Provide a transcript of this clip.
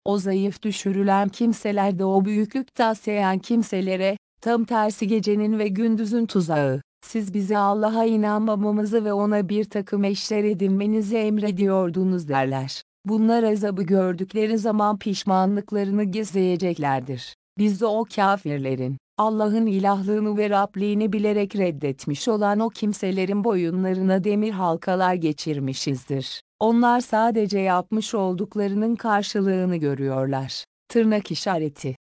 O zayıf düşürülen kimseler de o büyüklük taslayan kimselere, tam tersi gecenin ve gündüzün tuzağı, siz bize Allah'a inanmamamızı ve ona bir takım eşler edinmenizi emrediyordunuz derler. Bunlar azabı gördükleri zaman pişmanlıklarını gizleyeceklerdir. Biz de o kafirlerin, Allah'ın ilahlığını ve Rabliğini bilerek reddetmiş olan o kimselerin boyunlarına demir halkalar geçirmişizdir. Onlar sadece yapmış olduklarının karşılığını görüyorlar. Tırnak işareti.